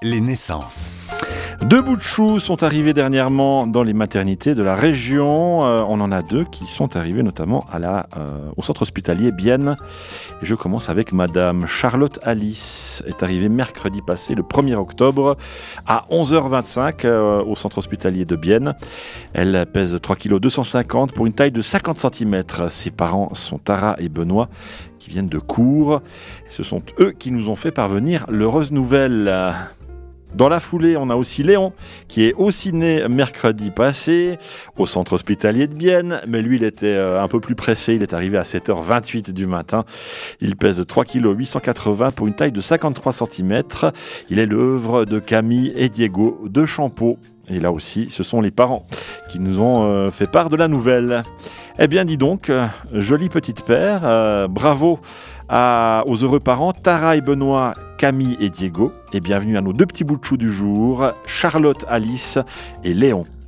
les naissances. 2 bouts de chou sont arrivés dernièrement dans les maternités de la région. On en a 2 qui sont arrivés notamment au centre hospitalier Bienne. Et je commence avec Madame Charlotte Alice. Est arrivée mercredi passé, le 1er octobre, à 11h25 au centre hospitalier de Bienne. Elle pèse 3,250 kg pour une taille de 50 cm. Ses parents sont Tara et Benoît, qui viennent de Cours. Et ce sont eux qui nous ont fait parvenir l'heureuse nouvelle. Dans la foulée, on a aussi Léon, qui est aussi né mercredi passé au centre hospitalier de Bienne. Mais lui, il était un peu plus pressé. Il est arrivé à 7h28 du matin. Il pèse 3,880 kg pour une taille de 53 cm. Il est l'œuvre de Camille et Diego de Champeau. Et là aussi, ce sont les parents qui nous ont fait part de la nouvelle. Eh bien, dis donc, jolie petite paire. Bravo aux heureux parents, Tara et Benoît, Camille et Diego. Et bienvenue à nos 2 petits bouts de chou du jour, Charlotte Alice et Léon.